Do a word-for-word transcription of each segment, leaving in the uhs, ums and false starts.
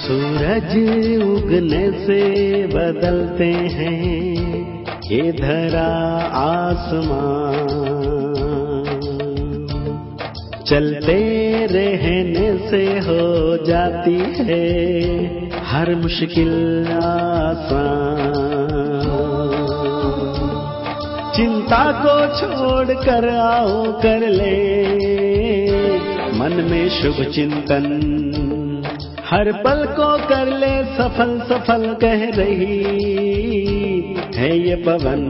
सूरज उगने से बदलते हैं ये धरा आसमान, चलते रहने से हो जाती है हर मुश्किल आसान। चिंता को छोड़ कर आओ कर ले मन में शुभ चिंतन, हर पल को कर ले सफल सफल कह रही है ये पवन।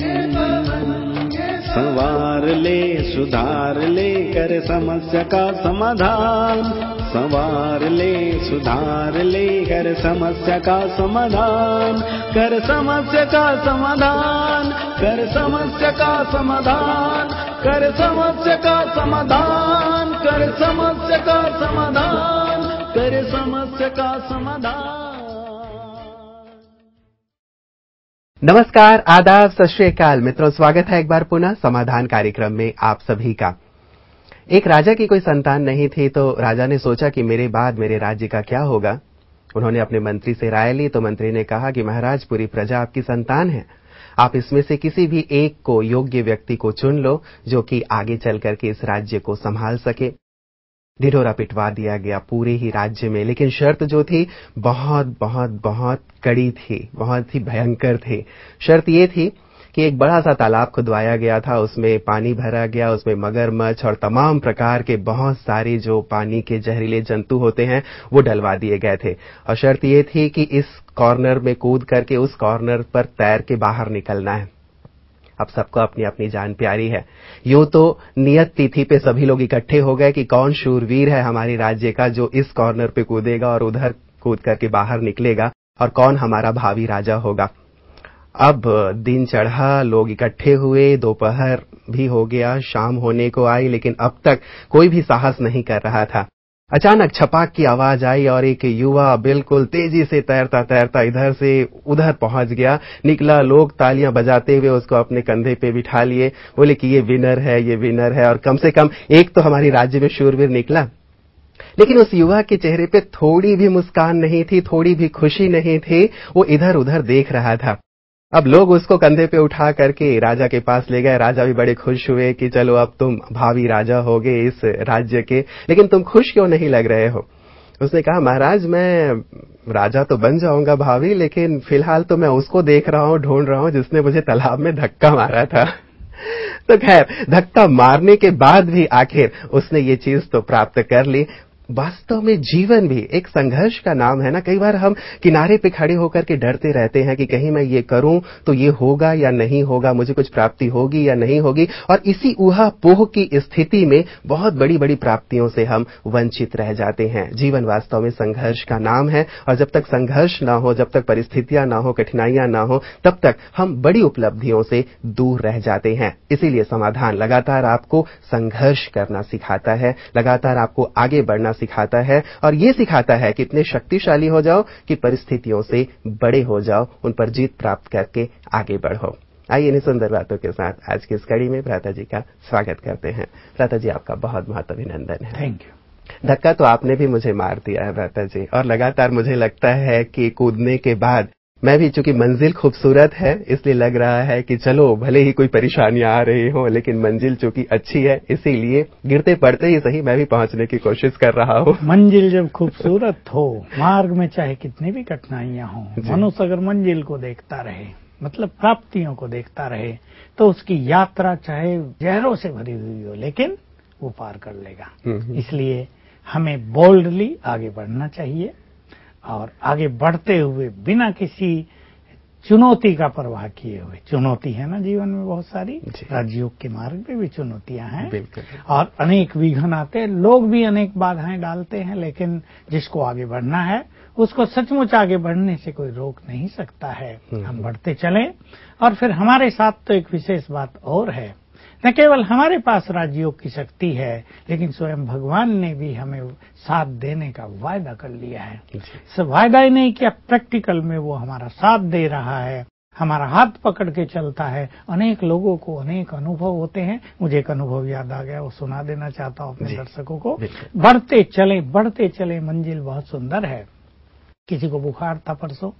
संवार ले सुधार ले कर समस्या का समाधान, संवार ले सुधार ले कर समस्या का समाधान, कर समस्या का समाधान, कर समस्या का समाधान, कर समस्या का समाधान, कर समस्या का समाधान, कर समस्या का समाधान। नमस्कार, आदाब, सत श्री अकाल मित्रों, स्वागत है एक बार पुनः समाधान कार्यक्रम में आप सभी का। एक राजा की कोई संतान नहीं थी, तो राजा ने सोचा कि मेरे बाद मेरे राज्य का क्या होगा। उन्होंने अपने मंत्री से राय ली, तो मंत्री ने कहा कि महाराज, पूरी प्रजा आपकी संतान है, आप इसमें से किसी भी एक को, योग्य व्यक्ति को चुन लो जो कि आगे चल करके इस राज्य को संभाल सके। ढिढोरा पिटवा दिया गया पूरे ही राज्य में, लेकिन शर्त जो थी बहुत बहुत बहुत कड़ी थी, बहुत ही भयंकर थी। शर्त ये थी कि एक बड़ा सा तालाब खुदवाया गया था, उसमें पानी भरा गया, उसमें मगरमच्छ और तमाम प्रकार के बहुत सारे जो पानी के जहरीले जंतु होते हैं वो डलवा दिए गए थे। और शर्त ये थी कि इस कॉर्नर में कूद करके उस कॉर्नर पर तैर के बाहर निकलना है। अब सबको अपनी अपनी जान प्यारी है। यूं तो नियत तिथि पे सभी लोग इकट्ठे हो गए कि कौन शूरवीर है हमारे राज्य का जो इस कॉर्नर पे कूदेगा और उधर कूद करके बाहर निकलेगा, और कौन हमारा भावी राजा होगा। अब दिन चढ़ा, लोग इकट्ठे हुए, दोपहर भी हो गया, शाम होने को आई, लेकिन अब तक कोई भी साहस नहीं कर रहा था। अचानक छपाक की आवाज आई और एक युवा बिल्कुल तेजी से तैरता तैरता इधर से उधर पहुंच गया, निकला। लोग तालियां बजाते हुए उसको अपने कंधे पे बिठा लिए, बोले कि ये विनर है, ये विनर है, और कम से कम एक तो हमारी राज्य में शूरवीर निकला। लेकिन उस युवा के चेहरे पे थोड़ी भी मुस्कान नहीं थी, थोड़ी भी खुशी नहीं थी। वो इधर उधर देख रहा था। अब लोग उसको कंधे पे उठा करके राजा के पास ले गए। राजा भी बड़े खुश हुए कि चलो अब तुम भावी राजा होगे इस राज्य के, लेकिन तुम खुश क्यों नहीं लग रहे हो। उसने कहा, महाराज, मैं राजा तो बन जाऊंगा भावी, लेकिन फिलहाल तो मैं उसको देख रहा हूं, ढूंढ रहा हूं जिसने मुझे तालाब में धक्का मारा था। तो खैर, धक्का मारने के बाद भी आखिर उसने ये चीज तो प्राप्त कर ली। वास्तव में जीवन भी एक संघर्ष का नाम है ना। कई बार हम किनारे पे खड़े होकर के डरते रहते हैं कि कहीं मैं ये करूं तो ये होगा या नहीं होगा, मुझे कुछ प्राप्ति होगी या नहीं होगी, और इसी ऊहा-पोह की स्थिति में बहुत बड़ी बड़ी प्राप्तियों से हम वंचित रह जाते हैं। जीवन वास्तव में संघर्ष का नाम है, और जब तक संघर्ष ना हो, जब तक परिस्थितियां ना हो, कठिनाइयां ना हो, तब तक हम बड़ी उपलब्धियों से दूर रह जाते हैं। इसीलिए समाधान लगातार आपको संघर्ष करना सिखाता है, लगातार आपको आगे बढ़ना सिखाता है, और ये सिखाता है कि इतने शक्तिशाली हो जाओ कि परिस्थितियों से बड़े हो जाओ, उन पर जीत प्राप्त करके आगे बढ़ो। आइए इन्हीं सुंदर बातों के साथ आज की इस कड़ी में भ्राता जी का स्वागत करते हैं। भ्राता जी, आपका बहुत बहुत अभिनंदन है। Thank you. धक्का तो आपने भी मुझे मार दिया है भ्राता जी, और लगातार मुझे लगता है कि कूदने के बाद मैं भी, चूंकि मंजिल खूबसूरत है इसलिए लग रहा है कि चलो भले ही कोई परेशानियां आ रही हो, लेकिन मंजिल चूंकि अच्छी है इसीलिए गिरते पड़ते ही सही मैं भी पहुंचने की कोशिश कर रहा हूं। मंजिल जब खूबसूरत हो, मार्ग में चाहे कितनी भी कठिनाइयां हो, मनुष्य अगर मंजिल को देखता रहे, मतलब प्राप्तियों को देखता रहे, तो उसकी यात्रा चाहे जहरों से भरी हुई हो, लेकिन वो पार कर लेगा। इसलिए हमें बोल्डली आगे बढ़ना चाहिए, और आगे बढ़ते हुए बिना किसी चुनौती का परवाह किए हुए। चुनौती है ना जीवन में बहुत सारी, राजयोग के मार्ग पे भी चुनौतियां हैं, और अनेक विघ्न आते हैं, लोग भी अनेक बाधाएं डालते हैं, लेकिन जिसको आगे बढ़ना है उसको सचमुच आगे बढ़ने से कोई रोक नहीं सकता है। हम बढ़ते चलें, और फिर हमारे साथ तो एक विशेष बात और है, न केवल हमारे पास राजयोग की शक्ति है, लेकिन स्वयं भगवान ने भी हमें साथ देने का वायदा कर लिया है। सिर्फ वायदा ही नहीं किया, प्रैक्टिकल में वो हमारा साथ दे रहा है, हमारा हाथ पकड़ के चलता है। अनेक लोगों को अनेक अनुभव होते हैं। मुझे एक अनुभव याद आ गया, वो सुना देना चाहता हूँ अपने दर्शकों को। बढ़ते चले बढ़ते चले, मंजिल बहुत सुंदर है। किसी को बुखार था परसों,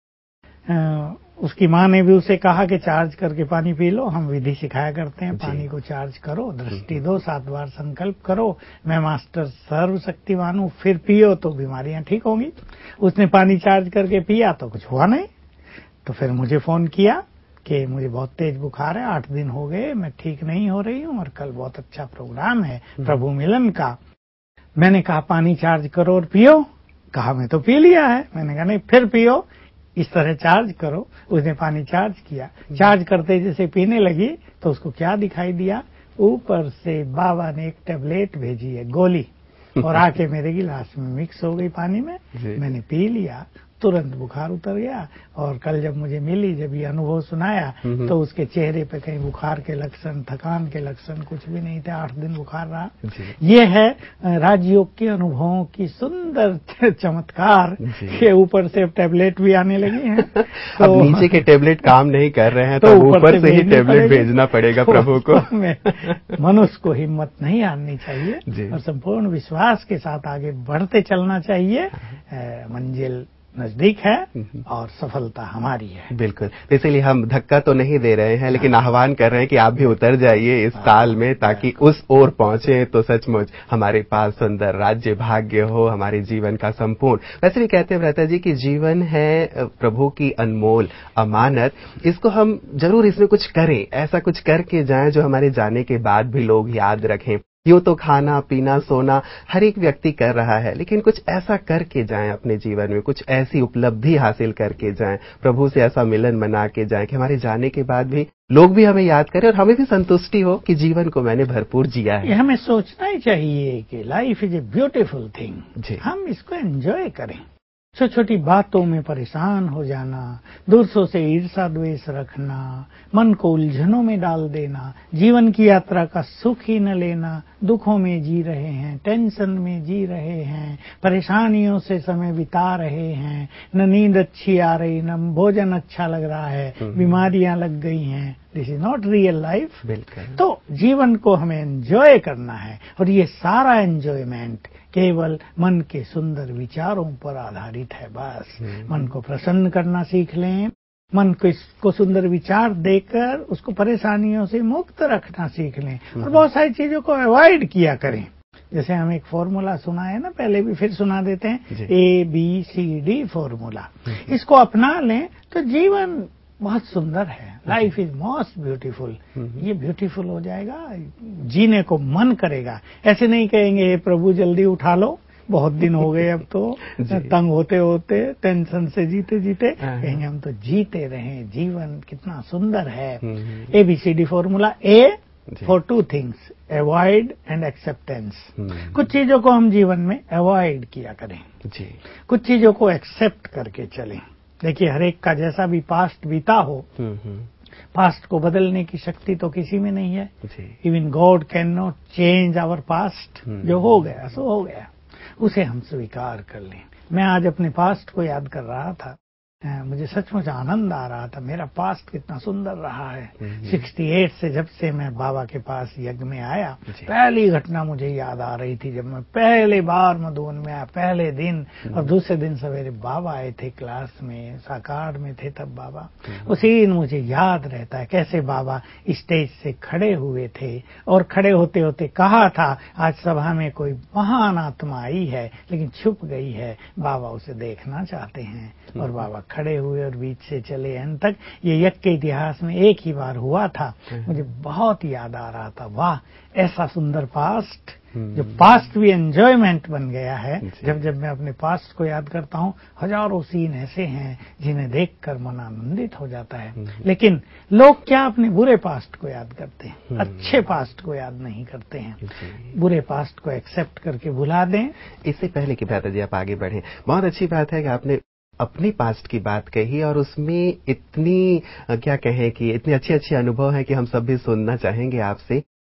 उसकी माँ ने भी उसे कहा कि चार्ज करके पानी पी लो। हम विधि सिखाया करते हैं, पानी को चार्ज करो, दृष्टि दो, सात बार संकल्प करो, मैं मास्टर सर्वशक्तिमान हूँ, फिर पियो तो बीमारियां ठीक होंगी। उसने पानी चार्ज करके पिया तो कुछ हुआ नहीं। तो फिर मुझे फोन किया कि मुझे बहुत तेज बुखार है, आठ दिन हो गए, मैं ठीक नहीं हो रही हूँ और कल बहुत अच्छा प्रोग्राम है प्रभु मिलन का। मैंने कहा पानी चार्ज करो और पियो। कहा मैं तो पी लिया है। मैंने कहा नहीं, फिर पियो, इस तरह चार्ज करो। उसने पानी चार्ज किया, चार्ज करते जैसे पीने लगी तो उसको क्या दिखाई दिया, ऊपर से बाबा ने एक टेबलेट भेजी है, गोली, और आके मेरे गिलास में मिक्स हो गई पानी में। मैंने पी लिया, तुरंत बुखार उतर गया। और कल जब मुझे मिली, जब ये अनुभव सुनाया, तो उसके चेहरे पे कहीं बुखार के लक्षण, थकान के लक्षण कुछ भी नहीं थे। आठ दिन बुखार रहा। ये है राजयोग के अनुभवों की सुंदर चमत्कार के ऊपर से अब टैबलेट भी आने लगी हैं। तो अब नीचे के टैबलेट काम नहीं कर रहे हैं, तो ऊपर से ही टैबलेट भेजना पड़ेगा प्रभु को। मनुष्य को हिम्मत नहीं हारनी चाहिए और संपूर्ण विश्वास के साथ आगे बढ़ते चलना चाहिए। मंजिल नजदीक है और सफलता हमारी है। बिल्कुल, इसीलिए हम धक्का तो नहीं दे रहे हैं, लेकिन आह्वान कर रहे हैं कि आप भी उतर जाइए इस ताल में, ताकि उस ओर पहुंचे तो सचमुच हमारे पास सुंदर राज्य भाग्य हो, हमारे जीवन का संपूर्ण। वैसे भी कहते हैं भ्राता जी कि जीवन है प्रभु की अनमोल अमानत, इसको हम जरूर इसमें कुछ करें, ऐसा कुछ करके जाएं जो हमारे जाने के बाद भी लोग याद रखें। यूं तो खाना पीना सोना हर एक व्यक्ति कर रहा है, लेकिन कुछ ऐसा करके जाएं अपने जीवन में, कुछ ऐसी उपलब्धि हासिल करके जाएं, प्रभु से ऐसा मिलन मना के जाएं कि हमारे जाने के बाद भी लोग भी हमें याद करें और हमें भी संतुष्टि हो कि जीवन को मैंने भरपूर जिया है। ये हमें सोचना ही चाहिए कि life is a beautiful thing, हम इसको एंजॉय करें। छोटी छोटी बातों में परेशान हो जाना, दूसरों से ईर्षा द्वेष रखना, मन को उलझनों में डाल देना, जीवन की यात्रा का सुख ही न लेना, दुखों में जी रहे हैं, टेंशन में जी रहे हैं, परेशानियों से समय बिता रहे हैं, न नींद अच्छी आ रही, न भोजन अच्छा लग रहा है, बीमारियां लग गई हैं। This is not real life. तो जीवन को हमें एंजॉय करना है और ये सारा एंजॉयमेंट केवल मन के सुंदर विचारों पर आधारित है। बस मन को प्रसन्न करना सीख लें, मन को इसको सुंदर विचार देकर उसको परेशानियों से मुक्त रखना सीख लें और बहुत सारी चीजों को अवॉइड किया करें। जैसे हम एक फॉर्मूला सुना है ना, पहले भी फिर सुना देते हैं, A B C D formula. इसको अपना लें तो जीवन बहुत सुंदर है। Life is most beautiful. ये ब्यूटीफुल हो जाएगा, जीने को मन करेगा। ऐसे नहीं कहेंगे हे प्रभु जल्दी उठा लो, बहुत दिन हो गए अब तो तंग होते होते टेंशन से जीते जीते, कहेंगे हम तो जीते रहें, जीवन कितना सुंदर है। A B C D formula. A for two things, avoid and acceptance. कुछ चीजों को हम जीवन में अवॉइड किया करें, कुछ चीजों को एक्सेप्ट करके चलें। देखिए, हर एक का जैसा भी पास्ट बीता हो, पास्ट को बदलने की शक्ति तो किसी में नहीं है। Even God can not change our past. जो हो गया सो हो गया, उसे हम स्वीकार कर लें। मैं आज अपने पास्ट को याद कर रहा था, मुझे सचमुच आनंद आ रहा था। मेरा पास्ट कितना सुंदर रहा है। अड़सठ से जब से मैं बाबा के पास यज्ञ में आया, पहली घटना मुझे याद आ रही थी जब मैं पहले बार मधुबन में आया, पहले दिन। और दूसरे दिन सवेरे बाबा आए थे क्लास में, साकार में थे तब बाबा। उसी दिन मुझे याद रहता है कैसे बाबा स्टेज से खड़े हुए थे और खड़े होते होते कहा था, आज सभा में कोई महान आत्मा आई है लेकिन छुप गई है, बाबा उसे देखना चाहते हैं। और बाबा खड़े हुए और बीच से चले अंत तक। ये यज्ञ के इतिहास में एक ही बार हुआ था। मुझे बहुत याद आ रहा था, वाह ऐसा सुंदर पास्ट, जो पास्ट भी एंजॉयमेंट बन गया है। जब जब मैं अपने पास्ट को याद करता हूँ, हजारों सीन ऐसे हैं जिन्हें देखकर मन आनंदित हो जाता है। लेकिन लोग क्या अपने बुरे पास्ट को याद करते हैं, अच्छे पास्ट को याद नहीं करते हैं। बुरे पास्ट को एक्सेप्ट करके भुला दें। इससे पहले कि भ्राता जी आप आगे बढ़ें, बहुत अच्छी बात है कि आपने अपनी पास्ट की बात कही और उसमें इतनी क्या कहें कि इतने अच्छे अच्छे अनुभव हैं कि हम सब भी सुनना चाहेंगे आपसे।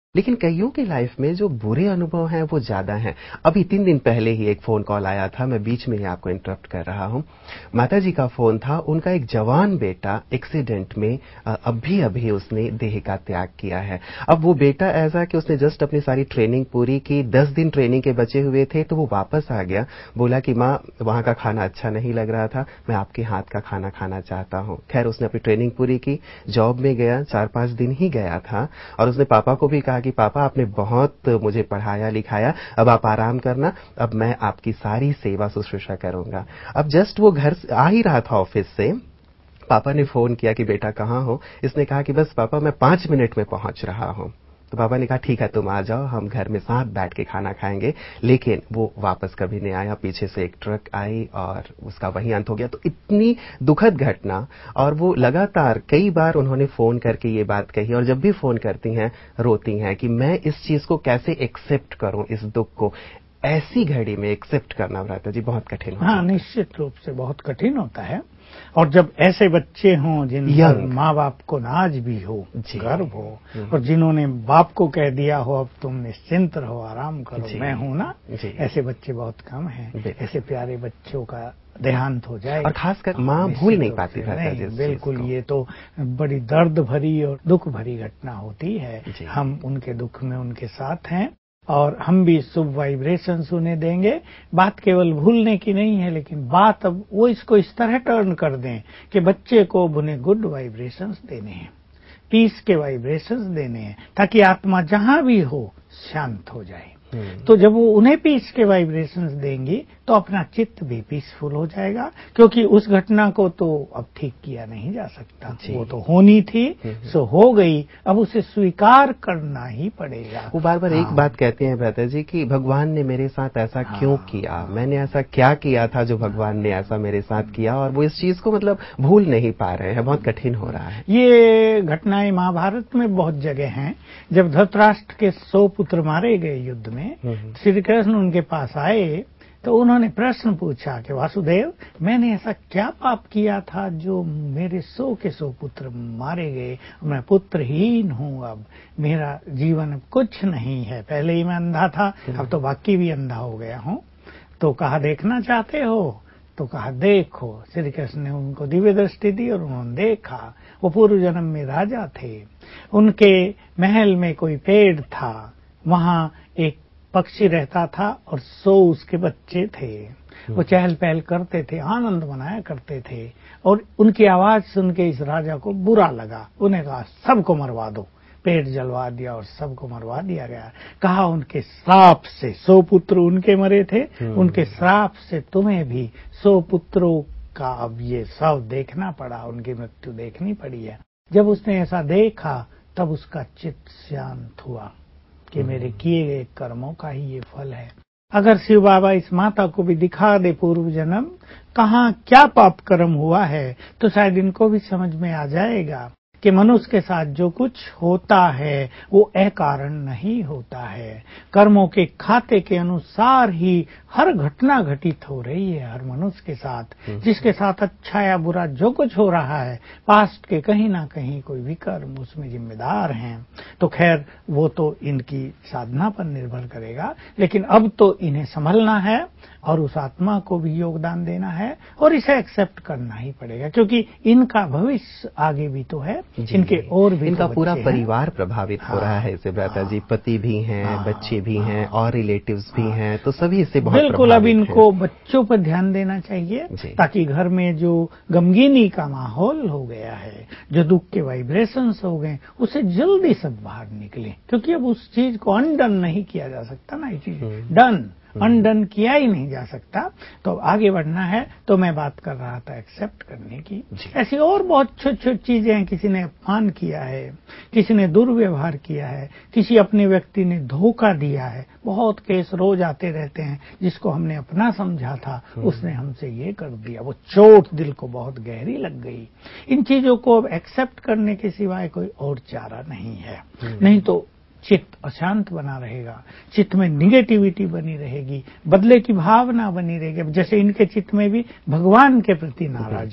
लेकिन कईयों की लाइफ में जो बुरे अनुभव हैं वो ज्यादा हैं। अभी तीन दिन पहले ही एक फोन कॉल आया था, मैं बीच में ही आपको इंटरप्ट कर रहा हूं। माताजी का फोन था, उनका एक जवान बेटा एक्सीडेंट में अभी अभी उसने देह का त्याग किया है। अब वो बेटा ऐसा कि उसने जस्ट अपनी सारी ट्रेनिंग पूरी की, दस दिन ट्रेनिंग के बचे हुए थे, तो वो वापस आ गया, बोला कि माँ वहां का खाना अच्छा नहीं लग रहा था, मैं आपके हाथ का खाना खाना चाहता हूं। खैर उसने अपनी ट्रेनिंग पूरी की, जॉब में गया, चार पांच दिन ही गया था, और उसने पापा को भी कहा कि पापा आपने बहुत मुझे पढ़ाया लिखाया, अब आप आराम करना, अब मैं आपकी सारी सेवा शुश्रूषा करूंगा। अब जस्ट वो घर आ ही रहा था ऑफिस से, पापा ने फोन किया कि बेटा कहाँ हो। इसने कहा कि बस पापा मैं पांच मिनट में पहुंच रहा हूं। तो पापा ने कहा ठीक है तुम आ जाओ, हम घर में साथ बैठ के खाना खाएंगे। लेकिन वो वापस कभी नहीं आया, पीछे से एक ट्रक आई और उसका वहीं अंत हो गया। तो इतनी दुखद घटना, और वो लगातार कई बार उन्होंने फोन करके ये बात कही, और जब भी फोन करती हैं रोती हैं कि मैं इस चीज को कैसे एक्सेप्ट करूं, इस दुख को। ऐसी घड़ी में एक्सेप्ट करना भ्राता जी बहुत कठिन होता है। हाँ, निश्चित रूप से बहुत कठिन होता है। और जब ऐसे बच्चे हों जिन पर माँ बाप को नाज भी हो, गर्व हो, और जिन्होंने बाप को कह दिया हो अब तुम निश्चिंत रहो, आराम करो, मैं हूं ना, ऐसे बच्चे बहुत कम हैं। ऐसे प्यारे बच्चों का देहांत हो जाए, और खासकर माँ भूल नहीं पाती। नहीं, बिल्कुल, ये तो बड़ी दर्द भरी और दुख भरी घटना होती है। हम उनके दुख में उनके साथ हैं, और हम भी शुभ वाइब्रेशंस उन्हें देंगे। बात केवल भूलने की नहीं है, लेकिन बात अब वो इसको इस तरह टर्न कर दें कि बच्चे को उन्हें गुड वाइब्रेशंस देने हैं, पीस के वाइब्रेशंस देने हैं, ताकि आत्मा जहां भी हो शांत हो जाए। तो जब वो उन्हें पीस के वाइब्रेशंस देंगी तो अपना चित्त भी पीसफुल हो जाएगा, क्योंकि उस घटना को तो अब ठीक किया नहीं जा सकता, वो तो होनी थी, सो हो गई, अब उसे स्वीकार करना ही पड़ेगा। वो बार बार हाँ। एक बात कहते हैं भ्राता जी कि भगवान ने मेरे साथ ऐसा हाँ। क्यों किया, मैंने ऐसा क्या किया था जो भगवान ने ऐसा मेरे साथ किया, और वो इस चीज को मतलब भूल नहीं पा रहे हैं, बहुत कठिन हो रहा है। ये घटनाएं महाभारत में बहुत जगह हैं। जब धृतराष्ट्र के सौ पुत्र मारे गए युद्ध में, श्री कृष्ण उनके पास आए तो उन्होंने प्रश्न पूछा कि वासुदेव, मैंने ऐसा क्या पाप किया था जो मेरे सौ के सौ पुत्र मारे गए, मैं पुत्रहीन हूँ, अब मेरा जीवन अब कुछ नहीं है, पहले ही मैं अंधा था, अब तो बाकी भी अंधा हो गया हूँ। तो कहा देखना चाहते हो? तो कहा देखो। श्री कृष्ण ने उनको दिव्य दृष्टि दी और उन्होंने देखा। वो पूर्व जन्म में राजा थे, उनके महल में कोई पेड़ था, वहां एक पक्षी रहता था और सौ उसके बच्चे थे। वो चहल पहल करते थे, आनंद मनाया करते थे, और उनकी आवाज सुन के इस राजा को बुरा लगा। उन्हें कहा सबको मरवा दो, पेड़ जलवा दिया और सबको मरवा दिया गया। कहा उनके श्राप से, सौ पुत्र उनके मरे थे, उनके श्राप से तुम्हें भी सौ पुत्रों का अब ये सब देखना पड़ा, उनकी मृत्यु देखनी पड़ी है। जब उसने ऐसा देखा तब उसका चित्त शांत हुआ कि मेरे किए गए कर्मों का ही ये फल है। अगर शिव बाबा इस माता को भी दिखा दे पूर्व जन्म कहाँ क्या पाप कर्म हुआ है, तो शायद इनको भी समझ में आ जाएगा कि मनुष्य के साथ जो कुछ होता है वो अकारण नहीं होता है। कर्मों के खाते के अनुसार ही हर घटना घटित हो रही है हर मनुष्य के साथ। जिसके साथ अच्छा या बुरा जो कुछ हो रहा है, पास्ट के कहीं ना कहीं कोई विकर्म उसमें जिम्मेदार हैं। तो खैर वो तो इनकी साधना पर निर्भर करेगा, लेकिन अब तो इन्हें संभलना है और उस आत्मा को भी योगदान देना है, और इसे एक्सेप्ट करना ही पड़ेगा, क्योंकि इनका भविष्य आगे भी तो है, इनके और भी इनका तो पूरा परिवार हैं। प्रभावित हाँ, हो रहा है इससे भ्राता जी, पति भी हैं, हाँ, बच्चे भी हाँ, हैं, और रिलेटिव्स भी हैं, तो सभी इससे बहुत बिल्कुल। अब प्रभावित इनको बच्चों पर ध्यान देना चाहिए, ताकि घर में जो गमगीनी का माहौल हो गया है, जो दुख के वाइब्रेशंस हो गए, उसे जल्दी सब बाहर निकले, क्योंकि अब उस चीज को अनडन नहीं किया जा सकता ना, ये चीज डन अनडन किया ही नहीं जा सकता। तो आगे बढ़ना है, तो मैं बात कर रहा था एक्सेप्ट करने की। ऐसी और बहुत छोटी छोटी चीजें हैं, किसी ने अपमान किया है, किसी ने दुर्व्यवहार किया है, किसी अपने व्यक्ति ने धोखा दिया है, बहुत केस रोज आते रहते हैं। जिसको हमने अपना समझा था उसने हमसे ये कर दिया, वो चोट दिल को बहुत गहरी लग गई। इन चीजों को अब एक्सेप्ट करने के सिवाय कोई और चारा नहीं है, नहीं तो चित्त अशांत बना रहेगा, चित्त में निगेटिविटी बनी रहेगी, बदले की भावना बनी रहेगी। जैसे इनके चित्त में भी भगवान के प्रति नाराजगी,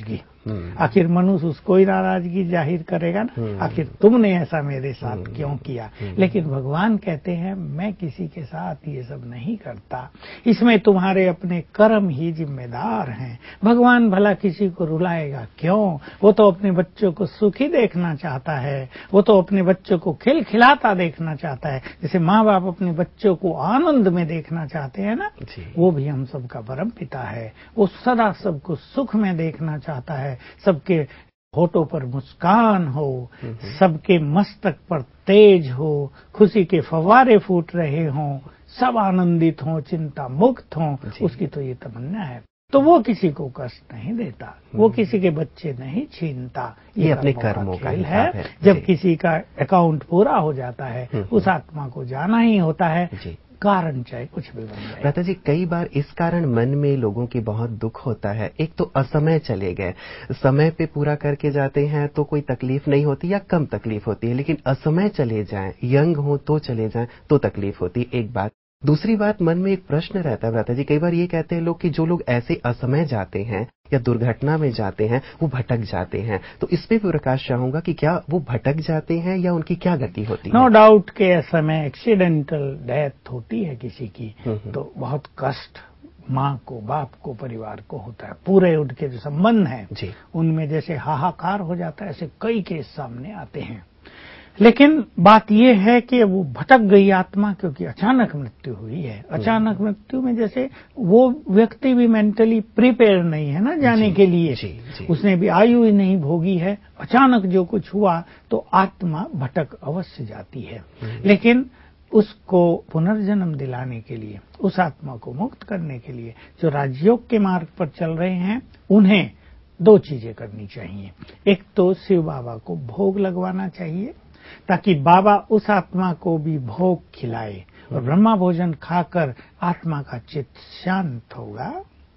आखिर मनुष्य उसको ही नाराजगी जाहिर करेगा ना, आखिर तुमने ऐसा मेरे साथ क्यों किया। लेकिन भगवान कहते हैं मैं किसी के साथ ये सब नहीं करता, इसमें तुम्हारे अपने कर्म ही जिम्मेदार हैं। भगवान भला किसी को रुलाएगा क्यों? वो तो अपने बच्चों को सुखी देखना चाहता है, वो तो अपने बच्चों को खिलखिलाता देखना चाहता है। जैसे माँ बाप अपने बच्चों को आनंद में देखना चाहते हैं ना, वो भी हम सबका परम पिता है। वो सदा सबको सुख में देखना चाहता है, सबके होठों पर मुस्कान हो, सबके मस्तक पर तेज हो, खुशी के फव्वारे फूट रहे हों, सब आनंदित हों, चिंता मुक्त हों, उसकी तो ये तमन्ना है। तो वो किसी को कष्ट नहीं देता, वो किसी के बच्चे नहीं छीनता। ये अपने कर्मों का खेल है, है। जब किसी का अकाउंट पूरा हो जाता है उस आत्मा को जाना ही होता है, कारण चाहे कुछ भी बन जाए। भ्राता जी, कई बार इस कारण मन में लोगों की बहुत दुख होता है। एक तो असमय चले गए, समय पे पूरा करके जाते हैं तो कोई तकलीफ नहीं होती या कम तकलीफ होती है, लेकिन असमय चले जाएं, यंग हो तो चले जाएं तो तकलीफ होती। एक बात। दूसरी बात, मन में एक प्रश्न रहता है भ्राता जी, कई बार ये कहते हैं लोग कि जो लोग ऐसे असमय जाते हैं या दुर्घटना में जाते हैं वो भटक जाते हैं, तो इस पे भी प्रकाश चाहूंगा कि क्या वो भटक जाते हैं या उनकी क्या गति होती है? नो डाउट के समय एक्सीडेंटल डेथ होती है किसी की तो बहुत कष्ट माँ को, बाप को, परिवार को होता है। पूरे उनके जो संबंध हैं उनमें जैसे हाहाकार हो जाता है, ऐसे कई केस सामने आते हैं। लेकिन बात यह है कि वो भटक गई आत्मा क्योंकि अचानक मृत्यु हुई है। अचानक मृत्यु में जैसे वो व्यक्ति भी मेंटली प्रिपेयर नहीं है ना जाने के लिए, जी, जी। उसने भी आयु ही नहीं भोगी है, अचानक जो कुछ हुआ तो आत्मा भटक अवश्य जाती है। लेकिन उसको पुनर्जन्म दिलाने के लिए, उस आत्मा को मुक्त करने के लिए जो राजयोग के मार्ग पर चल रहे हैं उन्हें दो चीजें करनी चाहिए। एक तो शिव बाबा को भोग लगवाना चाहिए ताकि बाबा उस आत्मा को भी भोग खिलाए और ब्रह्मा भोजन खाकर आत्मा का चित्त शांत होगा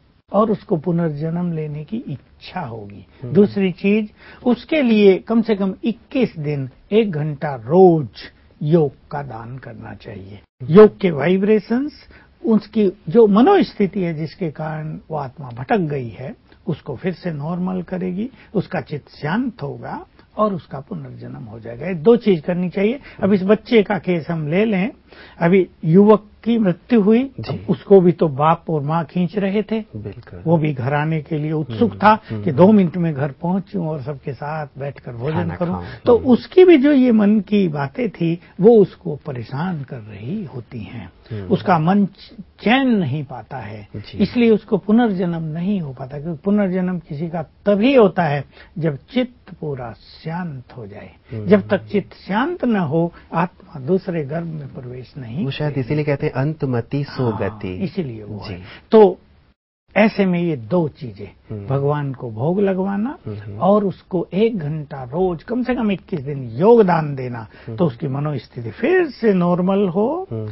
और उसको पुनर्जन्म लेने की इच्छा होगी। दूसरी चीज, उसके लिए कम से कम इक्कीस दिन एक घंटा रोज योग का दान करना चाहिए। योग के वाइब्रेशंस, उसकी जो मनोस्थिति है जिसके कारण वो आत्मा भटक गई है उसको फिर से नॉर्मल करेगी, उसका चित्त शांत होगा और उसका पुनर्जन्म हो जाएगा। ये दो चीज करनी चाहिए। अब इस बच्चे का केस हम ले लें, अभी युवक की मृत्यु हुई, उसको भी तो बाप और माँ खींच रहे थे, वो भी घर आने के लिए उत्सुक था कि दो मिनट में घर पहुंचूं और सबके साथ बैठकर भोजन करूं। तो उसकी भी जो ये मन की बातें थी वो उसको परेशान कर रही होती हैं, उसका मन चैन नहीं पाता है, इसलिए उसको पुनर्जन्म नहीं हो पाता। क्योंकि पुनर्जन्म किसी का तभी होता है जब चित्त पूरा शांत हो जाए। जब तक चित्त शांत न हो आत्मा दूसरे गर्भ में प्रवेश नहीं। वो शायद इसीलिए कहते हैं अंतमति सो गति, इसीलिए वो है। तो ऐसे में ये दो चीजें, भगवान को भोग लगवाना और उसको एक घंटा रोज कम से कम इक्कीस दिन योगदान देना, तो उसकी मनोस्थिति फिर से नॉर्मल हो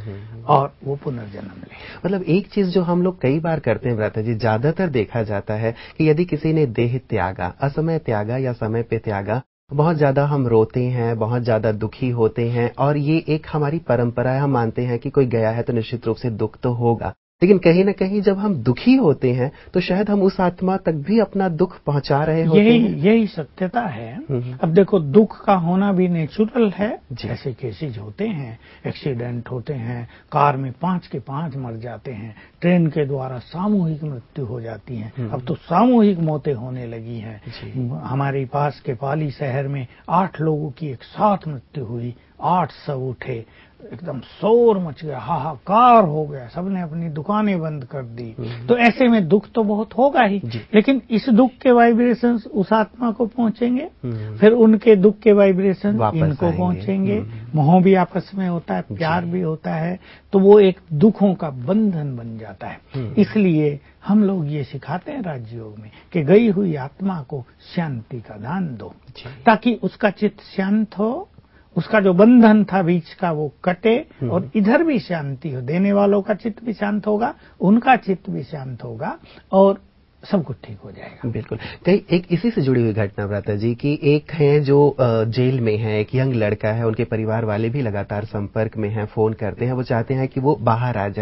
और वो पुनर्जन्म ले। मतलब एक चीज जो हम लोग कई बार करते हैं भ्राता जी, ज्यादातर देखा जाता है कि यदि किसी ने देह त्यागा, असमय त्यागा या समय पे त्यागा, बहुत ज्यादा हम रोते हैं, बहुत ज्यादा दुखी होते हैं और ये एक हमारी परंपरा है। हम मानते हैं कि कोई गया है तो निश्चित रूप से दुख तो होगा, लेकिन कहीं न कहीं जब हम दुखी होते हैं तो शायद हम उस आत्मा तक भी अपना दुख पहुंचा रहे होते यही, हैं। यही सत्यता है। अब देखो, दुख का होना भी नेचुरल है। ऐसे केसेज होते हैं, एक्सीडेंट होते हैं, कार में पांच के पांच मर जाते हैं, ट्रेन के द्वारा सामूहिक मृत्यु हो जाती है। अब तो सामूहिक मौतें होने लगी हैं। हमारे पास के पाली शहर में आठ लोगों की एक साथ मृत्यु हुई, आठ सब उठे, एकदम शोर मच गया, हाहाकार हो गया, सबने अपनी दुकानें बंद कर दी। तो ऐसे में दुख तो बहुत होगा ही, लेकिन इस दुख के वाइब्रेशंस उस आत्मा को पहुंचेंगे, फिर उनके दुख के वाइब्रेशन इनको पहुंचेंगे। मोह भी आपस में होता है, प्यार भी होता है, तो वो एक दुखों का बंधन बन जाता है। इसलिए हम लोग ये सिखाते हैं राजयोग में कि गई हुई आत्मा को शांति का दान दो, ताकि उसका चित्त शांत हो, उसका जो बंधन था बीच का वो कटे और इधर भी शांति हो। देने वालों का चित्त भी शांत होगा, उनका चित्त भी शांत होगा और सब कुछ ठीक हो जाएगा। बिल्कुल। कई एक इसी से जुड़ी हुई घटना भ्राता जी की, एक है जो जेल में है, एक यंग लड़का है, उनके परिवार वाले भी लगातार संपर्क में हैं, फोन करते हैं, वो चाहते हैं कि वो बाहर आ जाए।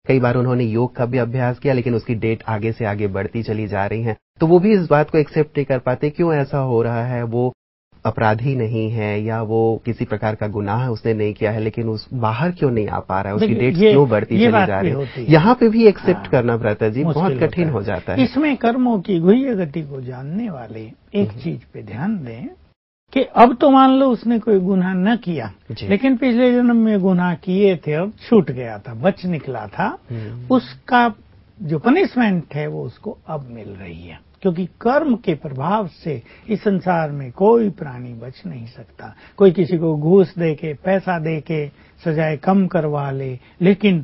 कई बार उन्होंने योग का भी अभ्यास किया, लेकिन उसकी डेट आगे से आगे बढ़ती चली जा रही है, तो वो भी इस बात को एक्सेप्ट नहीं कर पाते। क्यों ऐसा हो रहा है? वो अपराधी नहीं है या वो किसी प्रकार का गुनाह उसने नहीं किया है, लेकिन उस बाहर क्यों नहीं आ पा रहा है, उसकी डेट क्यों बढ़ती चली जा रही है? यहाँ पे भी एक्सेप्ट करना भ्राता जी बहुत कठिन हो जाता है। इसमें कर्मों की गुह्य गति को जानने वाले एक चीज पे ध्यान दें कि अब तो मान लो उसने कोई गुनाह न किया, लेकिन पिछले जन्म में गुनाह किए थे, अब छूट गया था, बच निकला था, उसका जो पनिशमेंट है वो उसको अब मिल रही है। क्योंकि कर्म के प्रभाव से इस संसार में कोई प्राणी बच नहीं सकता। कोई किसी को घूस दे के, पैसा दे के सजाएं कम करवा ले, लेकिन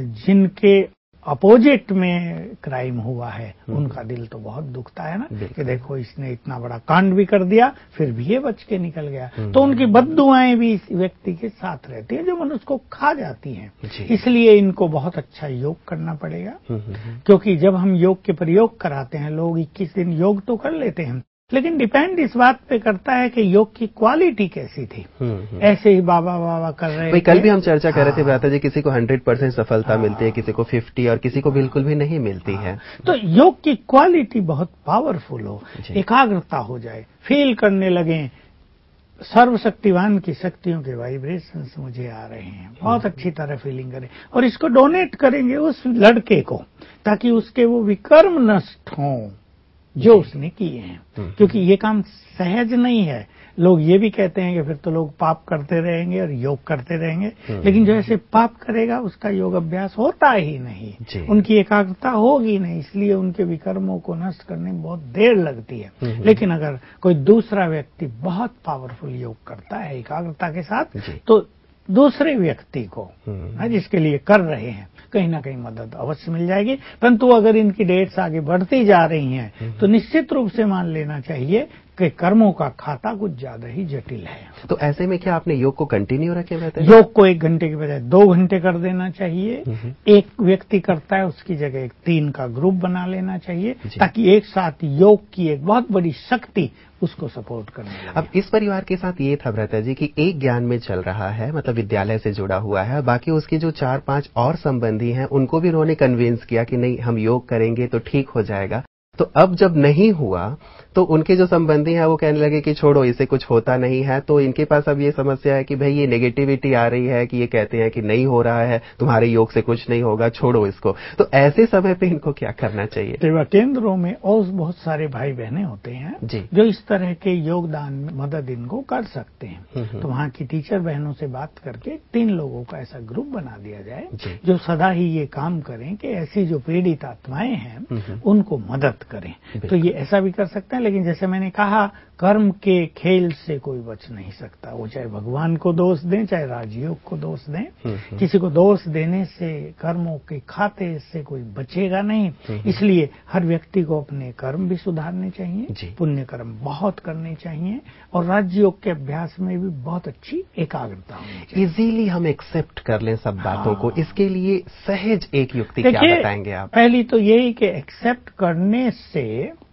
जिनके अपोजिट में क्राइम हुआ है उनका दिल तो बहुत दुखता है ना, कि देखो इसने इतना बड़ा कांड भी कर दिया फिर भी ये बच के निकल गया। तो उनकी बद्दुआएं भी इस व्यक्ति के साथ रहती है, जो मनुष्य को खा जाती हैं। इसलिए इनको बहुत अच्छा योग करना पड़ेगा, क्योंकि जब हम योग के प्रयोग कराते हैं, लोग इक्कीस दिन योग तो कर लेते हैं, लेकिन डिपेंड इस बात पे करता है कि योग की क्वालिटी कैसी थी। ऐसे ही बाबा बाबा कर रहे थे। कल भी हम चर्चा कर रहे थे भ्राता जी, किसी को हंड्रेड परसेंट सफलता मिलती है, किसी को फिफ्टी और किसी को बिल्कुल भी नहीं मिलती है। तो योग की क्वालिटी बहुत पावरफुल हो, एकाग्रता हो जाए, फील करने लगे सर्वशक्तिवान की शक्तियों के वाइब्रेशंस मुझे आ रहे हैं, बहुत अच्छी तरह फीलिंग करें और इसको डोनेट करेंगे उस लड़के को, ताकि उसके वो विकर्म नष्ट हों जो उसने किए हैं। क्योंकि ये काम सहज नहीं है। लोग ये भी कहते हैं कि फिर तो लोग पाप करते रहेंगे और योग करते रहेंगे, लेकिन जो ऐसे पाप करेगा उसका योग अभ्यास होता ही नहीं, उनकी एकाग्रता होगी नहीं, इसलिए उनके विकर्मों को नष्ट करने में बहुत देर लगती है। लेकिन अगर कोई दूसरा व्यक्ति बहुत पावरफुल योग करता है एकाग्रता के साथ, तो दूसरे व्यक्ति को जिसके लिए कर रहे हैं कहीं ना कहीं मदद अवश्य मिल जाएगी। परंतु अगर इनकी डेट्स आगे बढ़ती जा रही हैं तो निश्चित रूप से मान लेना चाहिए कि कर्मों का खाता कुछ ज्यादा ही जटिल है। तो ऐसे में क्या आपने योग को कंटिन्यू रखे रहते हैं? योग को एक घंटे के बजाय दो घंटे कर देना चाहिए। एक व्यक्ति करता है उसकी जगह एक तीन का ग्रुप बना लेना चाहिए, ताकि एक साथ योग की एक बहुत बड़ी शक्ति उसको सपोर्ट करने लगे। अब इस परिवार के साथ ये था भ्राता जी कि एक ज्ञान में चल रहा है, मतलब विद्यालय से जुड़ा हुआ है, बाकी उसके जो चार पांच और संबंधी हैं उनको भी उन्होंने कन्विंस किया कि नहीं हम योग करेंगे तो ठीक हो जाएगा। तो अब जब नहीं हुआ तो उनके जो संबंधी हैं वो कहने लगे कि छोड़ो इससे कुछ होता नहीं है। तो इनके पास अब ये समस्या है कि भाई ये नेगेटिविटी आ रही है कि ये कहते हैं कि नहीं हो रहा है, तुम्हारे योग से कुछ नहीं होगा, छोड़ो इसको। तो ऐसे समय पे इनको क्या करना चाहिए? सेवा केंद्रों में और बहुत सारे भाई बहनें होते हैं जी, जो इस तरह के योगदान में मदद इनको कर सकते हैं। तो वहाँ की टीचर बहनों से बात करके तीन लोगों का ऐसा ग्रुप बना दिया जाए जो सदा ही ये काम करें कि ऐसी जो पीड़ित आत्माएं हैं उनको मदद करें। तो ये ऐसा भी कर सकते हैं। लेकिन जैसे मैंने कहा, कर्म के खेल से कोई बच नहीं सकता। वो चाहे भगवान को दोष दें, चाहे राजयोग को दोष दें, किसी को दोष देने से, कर्मों के खाते से कोई बचेगा नहीं। इसलिए हर व्यक्ति को अपने कर्म भी सुधारने चाहिए, पुण्य कर्म बहुत करने चाहिए, और राजयोग के अभ्यास में भी बहुत अच्छी एकाग्रता होनी चाहिए। इजीली हम एक्सेप्ट कर लें सब बातों को, इसके लिए सहज एक युक्ति क्या बताएंगे आप? पहली तो यही कि एक्सेप्ट करने से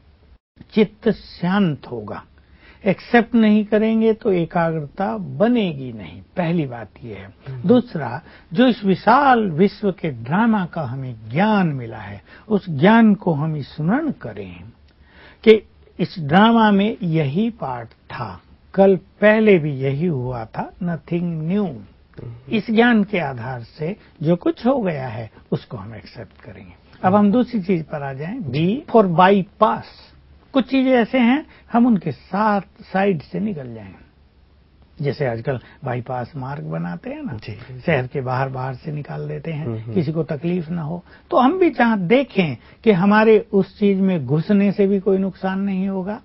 चित्त शांत होगा। एक्सेप्ट नहीं करेंगे तो एकाग्रता बनेगी नहीं, पहली बात यह है। दूसरा, जो इस विशाल विश्व के ड्रामा का हमें ज्ञान मिला है, उस ज्ञान को हम स्मरण करें कि इस ड्रामा में यही पार्ट था, कल पहले भी यही हुआ था, नथिंग न्यू। इस ज्ञान के आधार से जो कुछ हो गया है उसको हम एक्सेप्ट करेंगे। अब हम दूसरी चीज पर आ जाएं, बी फॉर बाईपास। कुछ चीजें ऐसे हैं हम उनके साथ साइड से निकल जाएं। जैसे आजकल बाईपास मार्ग बनाते हैं ना, शहर के बाहर बाहर से निकाल देते हैं, किसी को तकलीफ ना हो। तो हम भी चाह देखें कि हमारे उस चीज में घुसने से भी कोई नुकसान नहीं होगा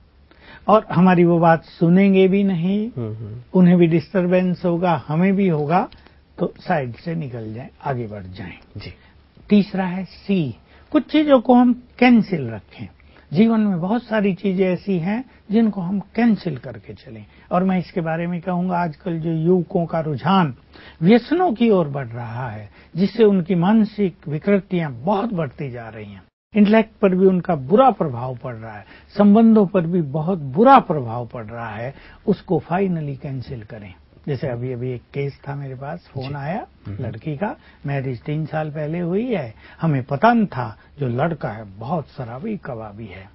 और हमारी वो बात सुनेंगे भी नहीं, उन्हें भी डिस्टरबेंस होगा, हमें भी होगा, तो साइड से निकल जाएं, आगे बढ़ जाएं। जी। तीसरा है सी, कुछ चीजों को हम कैंसिल रखें। जीवन में बहुत सारी चीजें ऐसी हैं जिनको हम कैंसिल करके चलें। और मैं इसके बारे में कहूंगा, आजकल जो युवकों का रुझान व्यसनों की ओर बढ़ रहा है, जिससे उनकी मानसिक विकृतियां बहुत बढ़ती जा रही हैं, इंटेलेक्ट पर भी उनका बुरा प्रभाव पड़ रहा है, संबंधों पर भी बहुत बुरा प्रभाव पड़ रहा है, उसको फाइनली कैंसिल करें। जैसे अभी अभी एक केस था मेरे पास, फोन आया लड़की का, मैरिज तीन साल पहले हुई है, हमें पता न था जो लड़का है बहुत शराबी कबाबी है,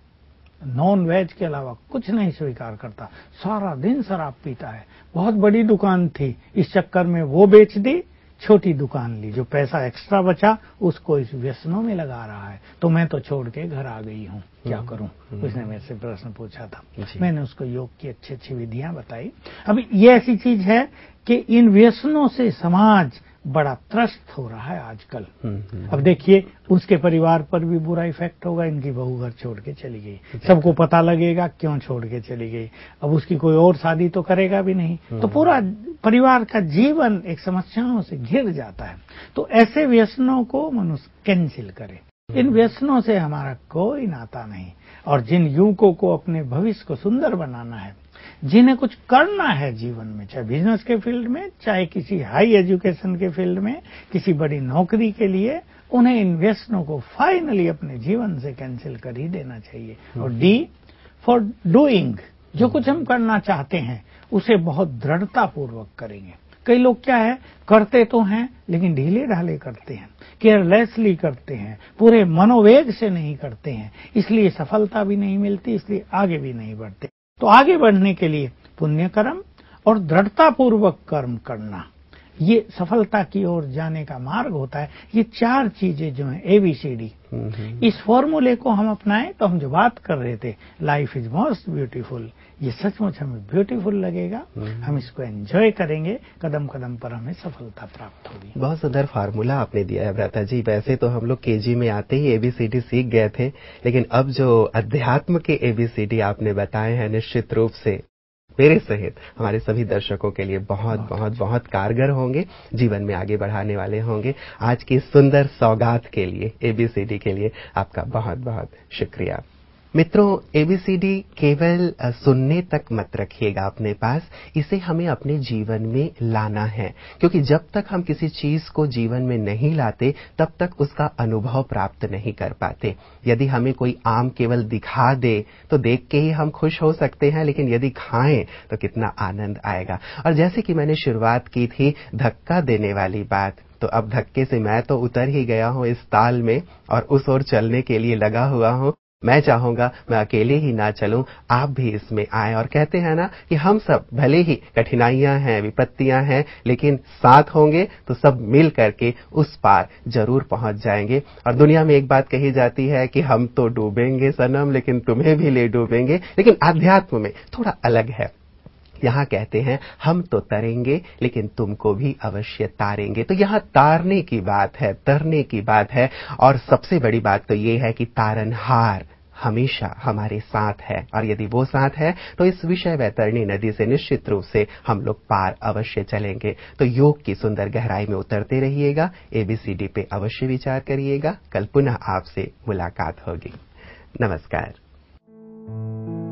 नॉन वेज के अलावा कुछ नहीं स्वीकार करता, सारा दिन शराब पीता है, बहुत बड़ी दुकान थी, इस चक्कर में वो बेच दी, छोटी दुकान ली, जो पैसा एक्स्ट्रा बचा उसको इस व्यसनों में लगा रहा है, तो मैं तो छोड़ के घर आ गई हूँ, क्या करूँ। उसने मेरे से प्रश्न पूछा था, मैंने उसको योग की अच्छी अच्छी विधियां बताई। अब ये ऐसी चीज है कि इन व्यसनों से समाज बड़ा त्रस्त हो रहा है आजकल। अब देखिए उसके परिवार पर भी बुरा इफेक्ट होगा, इनकी बहू घर छोड़ के चली गई, सबको पता लगेगा क्यों छोड़ के चली गई, अब उसकी कोई और शादी तो करेगा भी नहीं, तो पूरा परिवार का जीवन एक समस्याओं से घिर जाता है। तो ऐसे व्यसनों को मनुष्य कैंसिल करे, इन व्यसनों से हमारा कोई नाता नहीं। और जिन युवकों को अपने भविष्य को सुंदर बनाना है, जिन्हें कुछ करना है जीवन में, चाहे बिजनेस के फील्ड में, चाहे किसी हाई एजुकेशन के फील्ड में, किसी बड़ी नौकरी के लिए, उन्हें इन व्यसनों को फाइनली अपने जीवन से कैंसिल कर ही देना चाहिए। और डी फॉर डूइंग, जो कुछ हम करना चाहते हैं उसे बहुत दृढ़ता पूर्वक करेंगे। कई लोग क्या है, करते तो हैं लेकिन ढीले ढाले करते हैं, केयरलेसली करते हैं, पूरे मनोवेग से नहीं करते हैं, इसलिए सफलता भी नहीं मिलती, इसलिए आगे भी नहीं बढ़ते। तो आगे बढ़ने के लिए पुण्य कर्म और दृढ़ता पूर्वक कर्म करना, ये सफलता की ओर जाने का मार्ग होता है। ये चार चीजें जो हैं, एबीसीडी, इस फॉर्मूले को हम अपनाएं तो हम जो बात कर रहे थे, लाइफ इज मोस्ट ब्यूटीफुल, ये सचमुच हमें ब्यूटीफुल लगेगा, हम इसको एंजॉय करेंगे, कदम कदम पर हमें सफलता प्राप्त होगी। बहुत सुंदर फार्मूला आपने दिया है व्रता जी। वैसे तो हम लोग केजी में आते ही एबीसीडी सीख गए थे, लेकिन अब जो अध्यात्म के एबीसीडी आपने बताए हैं, निश्चित रूप से मेरे सहित हमारे सभी दर्शकों के लिए बहुत बहुत बहुत कारगर होंगे, जीवन में आगे बढ़ाने वाले होंगे। आज की सुंदर सौगात के लिए, एबीसीडी के लिए आपका बहुत बहुत शुक्रिया। मित्रों, एबीसीडी केवल सुनने तक मत रखिएगा अपने पास, इसे हमें अपने जीवन में लाना है, क्योंकि जब तक हम किसी चीज को जीवन में नहीं लाते तब तक उसका अनुभव प्राप्त नहीं कर पाते। यदि हमें कोई आम केवल दिखा दे तो देख के ही हम खुश हो सकते हैं, लेकिन यदि खाएं तो कितना आनंद आएगा। और जैसे कि मैंने शुरुआत की थी धक्का देने वाली बात, तो अब धक्के से मैं तो उतर ही गया हूं इस ताल में और उस ओर चलने के लिए लगा हुआ हूं। मैं चाहूंगा मैं अकेले ही ना चलूं, आप भी इसमें आएं। और कहते हैं ना कि हम सब भले ही कठिनाइयां हैं, विपत्तियां हैं, लेकिन साथ होंगे तो सब मिल करके उस पार जरूर पहुंच जाएंगे। और दुनिया में एक बात कही जाती है कि हम तो डूबेंगे सनम, लेकिन तुम्हें भी ले डूबेंगे। लेकिन आध्यात्म में थोड़ा अलग है। यहाँ कहते हैं हम तो तरेंगे लेकिन तुमको भी अवश्य तारेंगे। तो यहाँ तारने की बात है, तरने की बात है। और सबसे बड़ी बात तो ये है कि तारनहार हमेशा हमारे साथ है, और यदि वो साथ है तो इस विषय वैतरणी नदी से निश्चित रूप से हम लोग पार अवश्य चलेंगे। तो योग की सुंदर गहराई में उतरते रहिएगा, एबीसीडी पे अवश्य विचार करिएगा। कल पुनः आपसे मुलाकात होगी। नमस्कार।